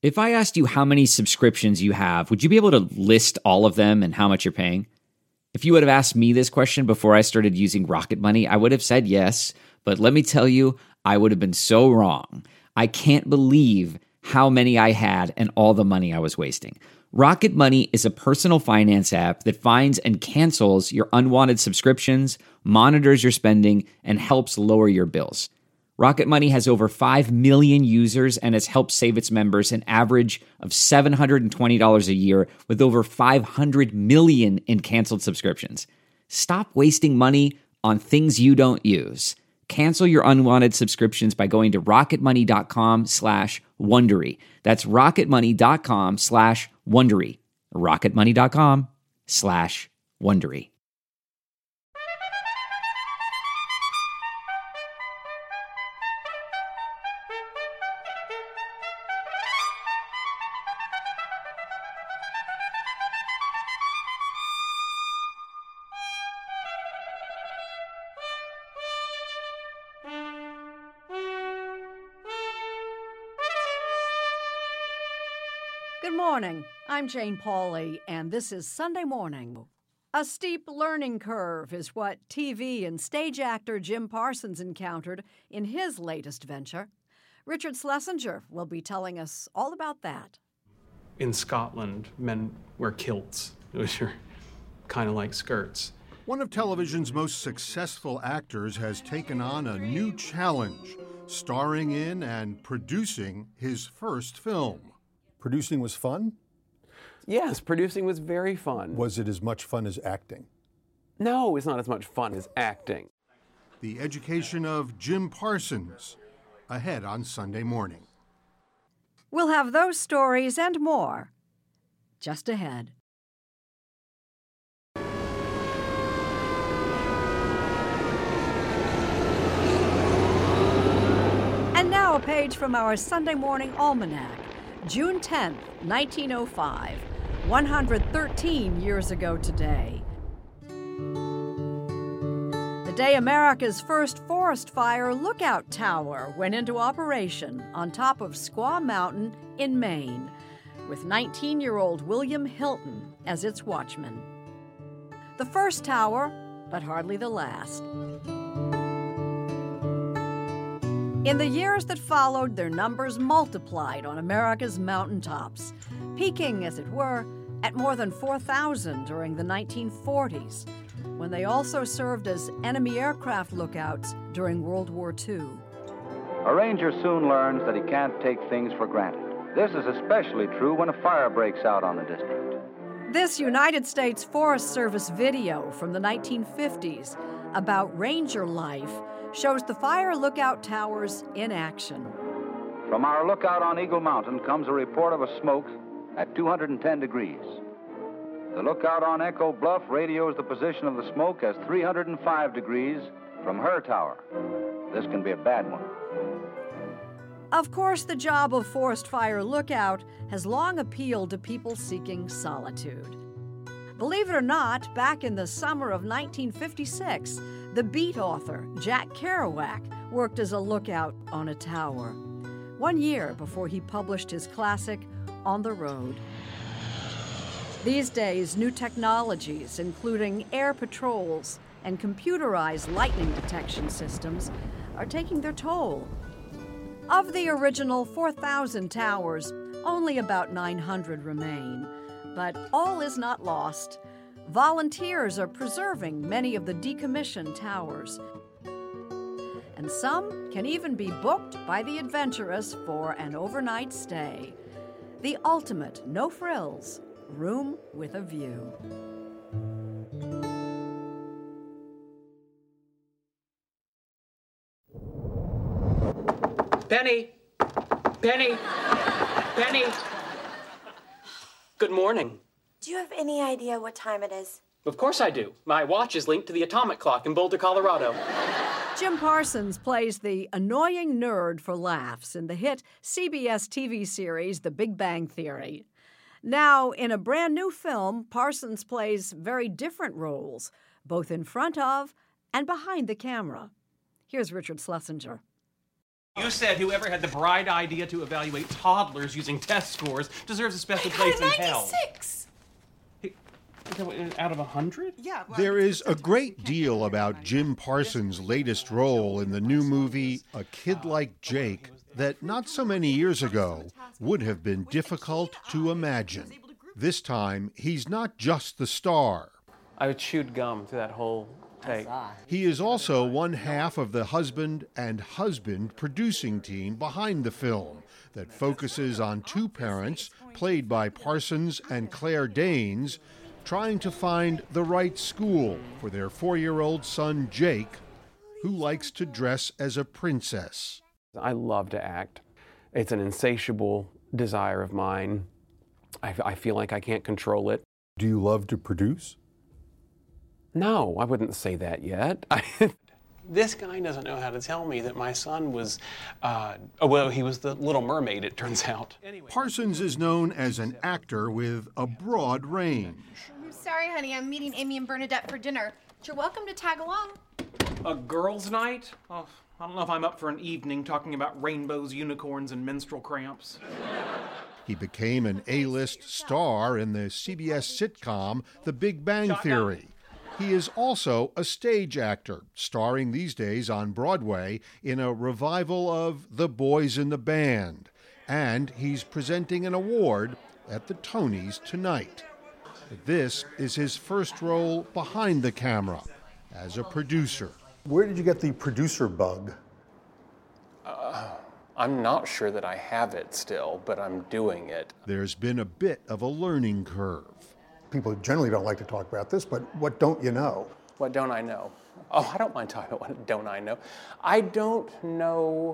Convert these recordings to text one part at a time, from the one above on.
If I asked you how many subscriptions you have, would you be able to list all of them and how much you're paying? If you would have asked me this question before I started using Rocket Money, I would have said yes, but let me tell you, I would have been so wrong. I can't believe how many I had and all the money I was wasting. Rocket Money is a personal finance app that finds and cancels your unwanted subscriptions, monitors your spending, and helps lower your bills. Rocket Money has over 5 million users and has helped save its members an average of $720 a year with over 500 million in canceled subscriptions. Stop wasting money on things you don't use. Cancel your unwanted subscriptions by going to rocketmoney.com/Wondery. That's rocketmoney.com/Wondery. rocketmoney.com/Wondery. Good morning. I'm Jane Pauley, and this is Sunday Morning. A steep learning curve is what TV and stage actor Jim Parsons encountered in his latest venture. Richard Schlesinger will be telling us all about that. In Scotland, men wear kilts, which are kind of like skirts. One of television's most successful actors has taken on a new challenge, starring in and producing his first film. Producing was fun? Yes, producing was very fun. Was it as much fun as acting? No, it's not as much fun as acting. The education of Jim Parsons, ahead on Sunday Morning. We'll have those stories and more just ahead. And now a page from our Sunday Morning Almanac. June 10th, 1905, 113 years ago today. The day America's first forest fire lookout tower went into operation on top of Squaw Mountain in Maine, with 19-year-old William Hilton as its watchman. The first tower, but hardly the last. In the years that followed, their numbers multiplied on America's mountaintops, peaking, as it were, at more than 4,000 during the 1940s, when they also served as enemy aircraft lookouts during World War II. A ranger soon learns that he can't take things for granted. This is especially true when a fire breaks out on the district. This United States Forest Service video from the 1950s about ranger life shows the fire lookout towers in action. From our lookout on Eagle Mountain comes a report of a smoke at 210 degrees. The lookout on Echo Bluff radios the position of the smoke as 305 degrees from her tower. This can be a bad one. Of course, the job of forest fire lookout has long appealed to people seeking solitude. Believe it or not, back in the summer of 1956, the beat author Jack Kerouac worked as a lookout on a tower, 1 year before he published his classic, On the Road. These days, new technologies, including air patrols and computerized lightning detection systems, are taking their toll. Of the original 4,000 towers, only about 900 remain, but all is not lost. Volunteers are preserving many of the decommissioned towers. And some can even be booked by the adventurous for an overnight stay. The ultimate no-frills room with a view. Penny! Penny! Penny! Good morning. Do you have any idea what time it is? Of course I do. My watch is linked to the atomic clock in Boulder, Colorado. Jim Parsons plays the annoying nerd for laughs in the hit CBS TV series The Big Bang Theory. Now, in a brand new film, Parsons plays very different roles, both in front of and behind the camera. Here's Richard Schlesinger. You said whoever had the bright idea to evaluate toddlers using test scores deserves a special place in hell. 96! Out of 100? Yeah. Well, There is a great deal about Jim Parsons' latest role in the new movie A Kid Like Jake that not so many years ago would have been difficult to imagine. This time, he's not just the star. I chewed gum through that whole take. He is also one half of the husband and husband producing team behind the film that focuses on two parents, played by Parsons and Claire Danes, trying to find the right school for their 4-year-old son, Jake, who likes to dress as a princess. I love to act. It's an insatiable desire of mine. I feel like I can't control it. Do you love to produce? No, I wouldn't say that yet. This guy doesn't know how to tell me that my son was, he was the Little Mermaid, it turns out. Parsons is known as an actor with a broad range. I'm sorry, honey. I'm meeting Amy and Bernadette for dinner. But you're welcome to tag along. A girls' night? Oh, I don't know if I'm up for an evening talking about rainbows, unicorns, and menstrual cramps. He became an A-list star in the CBS sitcom The Big Bang Theory. He is also a stage actor, starring these days on Broadway in a revival of The Boys in the Band. And he's presenting an award at the Tonys tonight. This is his first role behind the camera, as a producer. Where did you get the producer bug? I'm not sure that I have it still, but I'm doing it. There's been a bit of a learning curve. People generally don't like to talk about this, but what don't you know? What don't I know? Oh, I don't mind talking about what don't I know. I don't know,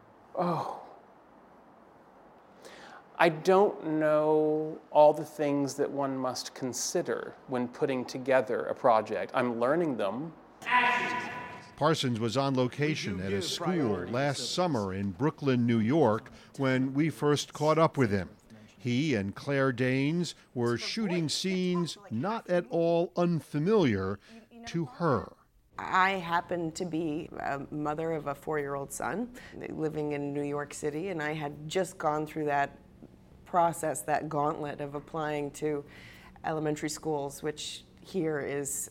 I don't know all the things that one must consider when putting together a project. I'm learning them. Parsons was on location at a school last summer in Brooklyn, New York, when we first caught up with him. He and Claire Danes were shooting scenes not at all unfamiliar to her. I happen to be a mother of a 4-year-old son living in New York City, and I had just gone through that process, that gauntlet of applying to elementary schools, which here is,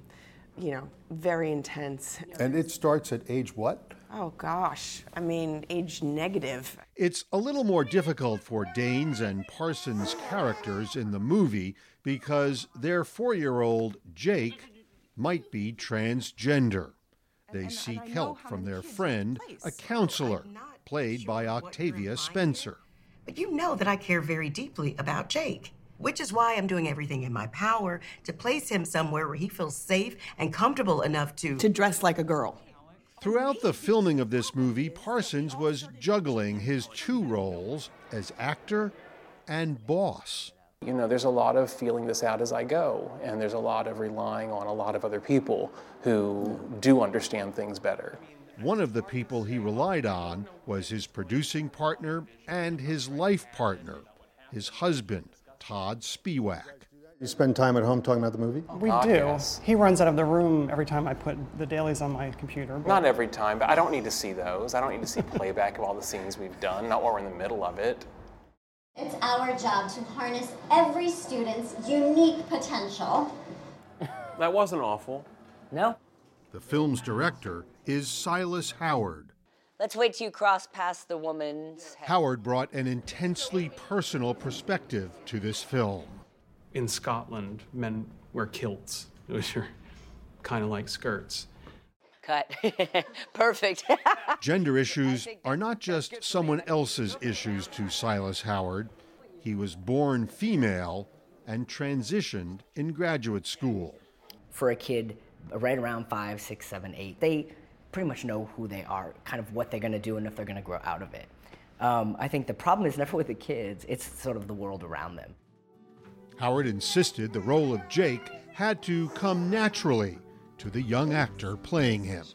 very intense. And it starts at age what? Oh gosh, I mean, age negative. It's a little more difficult for Danes and Parsons' characters in the movie because their 4-year-old Jake might be transgender. They seek help from their friend, a counselor, played by Octavia Spencer. But you know that I care very deeply about Jake, which is why I'm doing everything in my power to place him somewhere where he feels safe and comfortable enough to dress like a girl. Throughout the filming of this movie, Parsons was juggling his two roles as actor and boss. You know, there's a lot of feeling this out as I go, and there's a lot of relying on a lot of other people who do understand things better. One of the people he relied on was his producing partner and his life partner, his husband, Todd Spiewak. You spend time at home talking about the movie? We do. Yes. He runs out of the room every time I put the dailies on my computer. Not every time, but I don't need to see those. I don't need to see playback of all the scenes we've done, not while we're in the middle of it. It's our job to harness every student's unique potential. That wasn't awful. No. The film's director is Silas Howard. Let's wait till you cross past the woman's head. Howard brought an intensely personal perspective to this film. In Scotland, men wear kilts, which are kind of like skirts. Cut. Perfect. Gender issues are not just someone else's issues to Silas Howard. He was born female and transitioned in graduate school. For a kid right around 5, 6, 7, 8, they pretty much know who they are, kind of what they're going to do and if they're going to grow out of it. I think the problem is never with the kids, it's sort of the world around them. Howard insisted the role of Jake had to come naturally to the young actor playing him.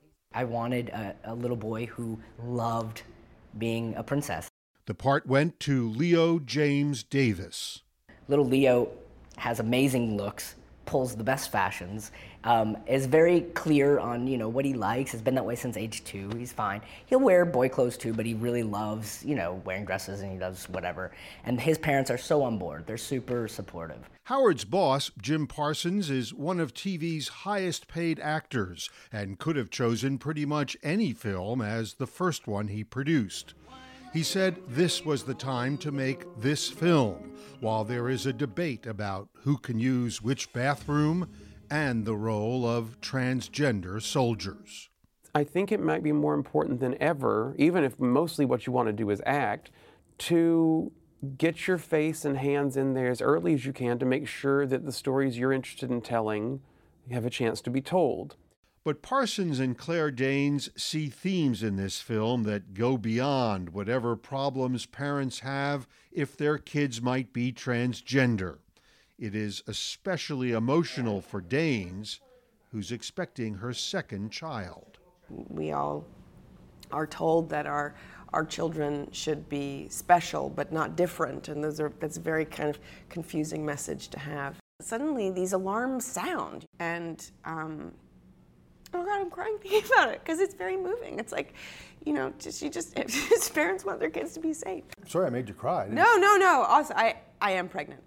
I wanted a little boy who loved being a princess. The part went to Leo James Davis. Little Leo has amazing looks, pulls the best fashions, is very clear on, you know, what he likes, has been that way since age 2, he's fine. He'll wear boy clothes too, but he really loves, you know, wearing dresses and he does whatever. And his parents are so on board, they're super supportive. Howard's boss, Jim Parsons, is one of TV's highest paid actors and could have chosen pretty much any film as the first one he produced. He said this was the time to make this film, while there is a debate about who can use which bathroom and the role of transgender soldiers. I think it might be more important than ever, even if mostly what you want to do is act, to get your face and hands in there as early as you can to make sure that the stories you're interested in telling have a chance to be told. But Parsons and Claire Danes see themes in this film that go beyond whatever problems parents have if their kids might be transgender. It is especially emotional for Danes, who's expecting her second child. We all are told that our children should be special but not different, and that's a very kind of confusing message to have. Suddenly these alarms sound, and oh God, I'm crying thinking about it because it's very moving. It's like, you know, his parents want their kids to be safe. Sorry I made you cry. No. Also, I am pregnant.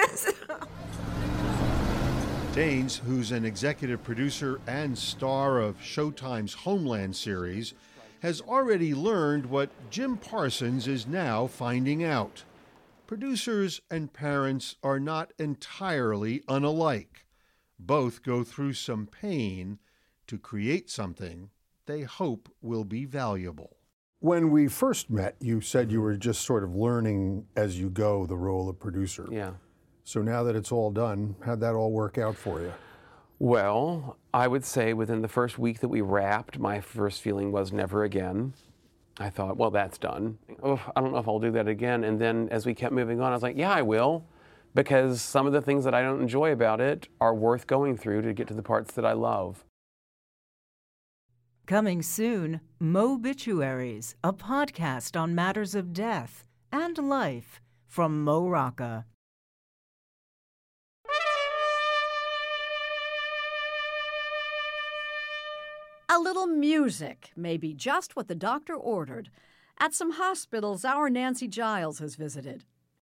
Danes, who's an executive producer and star of Showtime's Homeland series, has already learned what Jim Parsons is now finding out. Producers and parents are not entirely unalike. Both go through some pain to create something they hope will be valuable. When we first met, you said you were just sort of learning as you go the role of producer. Yeah. So now that it's all done, how'd that all work out for you? Well, I would say within the first week that we wrapped, my first feeling was never again. I thought, well, that's done. Oh, I don't know if I'll do that again. And then as we kept moving on, I was like, yeah, I will. Because some of the things that I don't enjoy about it are worth going through to get to the parts that I love. Coming soon, Mobituaries, a podcast on matters of death and life from Mo Rocca. A little music may be just what the doctor ordered at some hospitals our Nancy Giles has visited.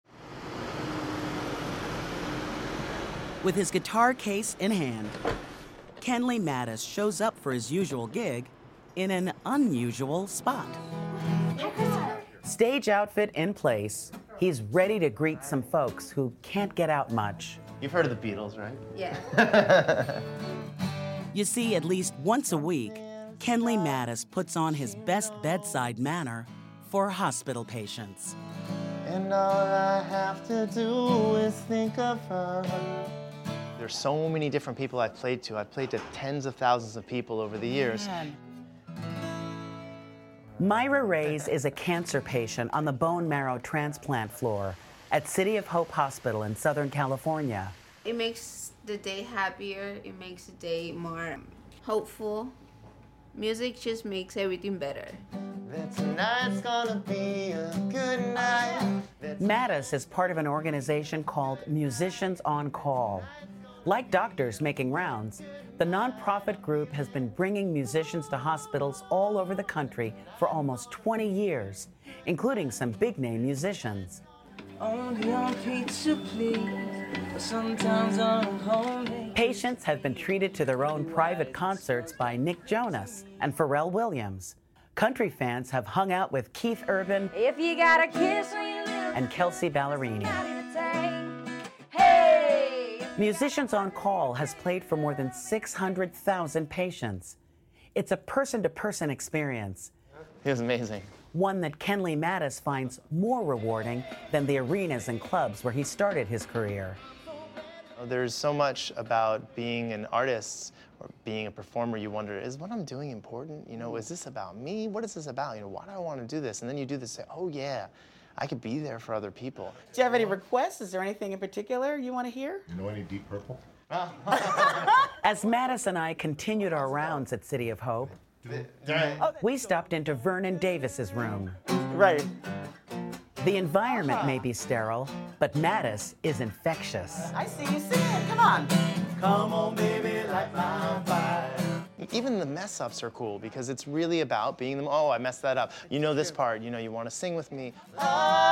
With his guitar case in hand, Kenley Mattis shows up for his usual gig in an unusual spot. Stage outfit in place, he's ready to greet some folks who can't get out much. You've heard of the Beatles, right? Yeah. You see, at least once a week, Kenley Mattis puts on his best bedside manner for hospital patients. And all I have to do is think of her. There's so many different people I've played to. I've played to tens of thousands of people over the years. Man. Myra Reyes is a cancer patient on the bone marrow transplant floor at City of Hope Hospital in Southern California. It makes the day happier. It makes the day more hopeful. Music just makes everything better. Tonight's gonna be a good night. Mattis is part of an organization called Musicians on Call. Like doctors making rounds, the nonprofit group has been bringing musicians to hospitals all over the country for almost 20 years, including some big-name musicians. Only on pizza, please. Sometimes I'm homely. Patients have been treated to their own private concerts by Nick Jonas and Pharrell Williams. Country fans have hung out with Keith Urban If you got a kiss and Kelsey Ballerini. Hey! Musicians on Call has played for more than 600,000 patients. It's a person-to-person experience. It was amazing. One that Kenley Mattis finds more rewarding than the arenas and clubs where he started his career. There's so much about being an artist or being a performer, you wonder, is what I'm doing important? You know, is this about me? What is this about? You know, why do I want to do this? And then you do this, say, oh yeah, I could be there for other people. Do you have any requests? Is there anything in particular you want to hear? You know any Deep Purple? As Mattis and I continued our rounds at City of Hope, we stopped into Vernon Davis's room. Right. The environment may be sterile, but Mattis is infectious. I see you singing. Come on. Come on, baby, light my fire. Even the mess ups are cool because it's really about being them. Oh, I messed that up. You know this part. You know, you want to sing with me. Oh,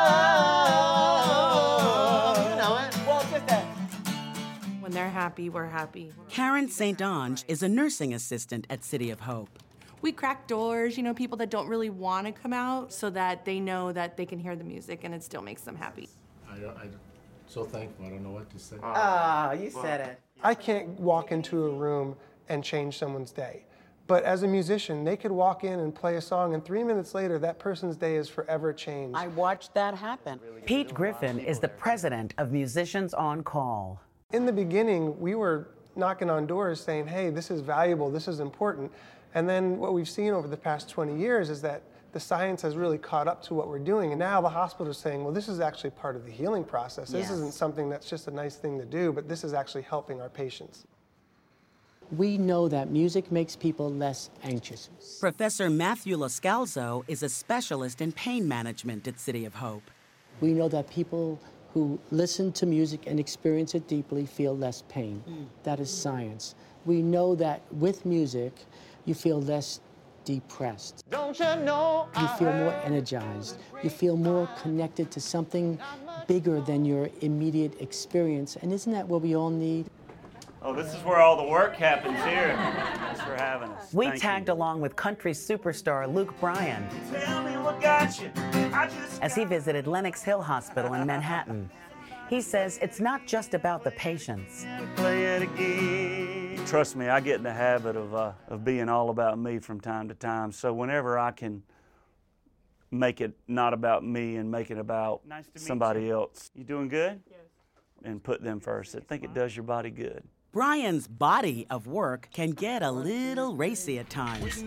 you know it. Well, just that. When they're happy, we're happy. Karen St. Ange is a nursing assistant at City of Hope. We crack doors, you know, people that don't really want to come out so that they know that they can hear the music and it still makes them happy. I'm so thankful. I don't know what to say. Ah, you said it. I can't walk into a room and change someone's day. But as a musician, they could walk in and play a song, and 3 minutes later, that person's day is forever changed. I watched that happen. Pete Griffin is the president of Musicians on Call. In the beginning, we were knocking on doors saying, hey, this is valuable, this is important. And then what we've seen over the past 20 years is that the science has really caught up to what we're doing. And now the hospital is saying, well, this is actually part of the healing process. This isn't something that's just a nice thing to do, but this is actually helping our patients. We know that music makes people less anxious. Professor Matthew Lascalzo is a specialist in pain management at City of Hope. We know that people who listen to music and experience it deeply feel less pain. That is science. We know that with music, you feel less depressed. Don't you know? You feel more energized. You feel more connected to something bigger than your immediate experience. And isn't that what we all need? Oh, this is where all the work happens here. Thanks for having us. We tagged along with country superstar Luke Bryan Tell me what got you. as he visited Lenox Hill Hospital in Manhattan. He says it's not just about the patients. Play it again. Trust me, I get in the habit of being all about me from time to time. So whenever I can make it not about me and make it about somebody else. You doing good? Yes. And put them first. I think it does your body good. Brian's body of work can get a little racy at times,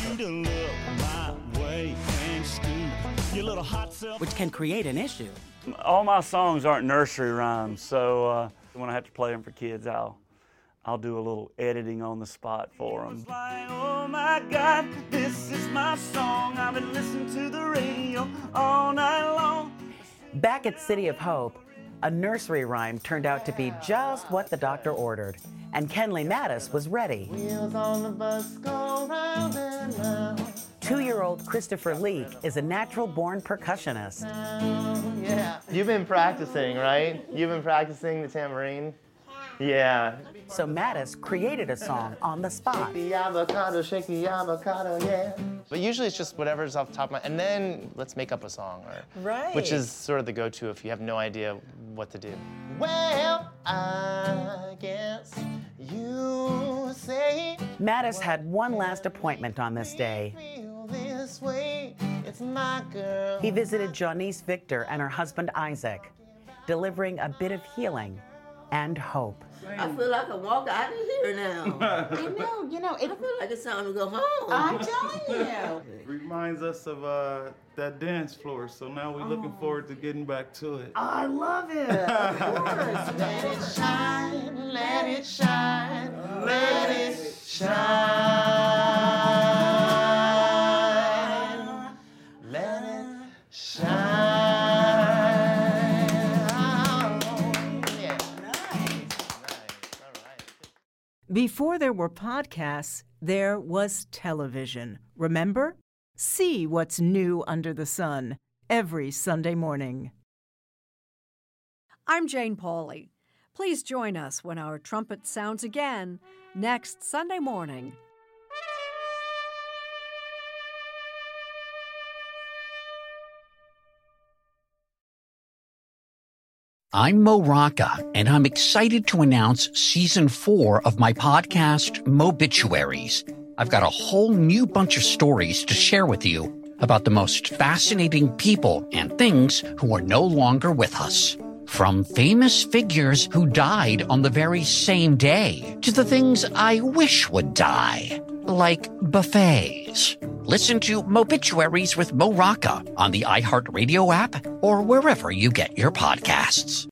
which can create an issue. All my songs aren't nursery rhymes, so when I have to play them for kids, I'll do a little editing on the spot for them. Like, oh my God, this is my song. I've been listening to the radio all night long. Back at City of Hope, a nursery rhyme turned out to be just what the doctor ordered, and Kenley Mattis was ready. Wheels on the bus go round and round. 2-year-old Christopher Leak is a natural-born percussionist. Yeah. You've been practicing, right? You've been practicing the tambourine? Yeah. So Mattis created a song on the spot. Shake the avocado, yeah. But usually it's just whatever's off the top of my, and then let's make up a song, Right. which is sort of the go-to if you have no idea what to do. Well, I guess you say Mattis had one last appointment on this day. feel this way. It's my girl. He visited Janice Victor and her husband Isaac, delivering a bit of healing and hope. I feel like I walk out of here now. I know, I feel like it's time to go home. I'm telling you. Reminds us of that dance floor, so now we're looking forward to getting back to it. I love it. Of course. Let it shine, let it shine, let it shine. Let it shine. Before there were podcasts, there was television. Remember? See what's new under the sun every Sunday morning. I'm Jane Pauley. Please join us when our trumpet sounds again next Sunday morning. I'm Mo Rocca, and I'm excited to announce Season 4 of my podcast, Mobituaries. I've got a whole new bunch of stories to share with you about the most fascinating people and things who are no longer with us. From famous figures who died on the very same day to the things I wish would die, like buffets. Listen to Mobituaries with Mo Rocca on the iHeartRadio app or wherever you get your podcasts.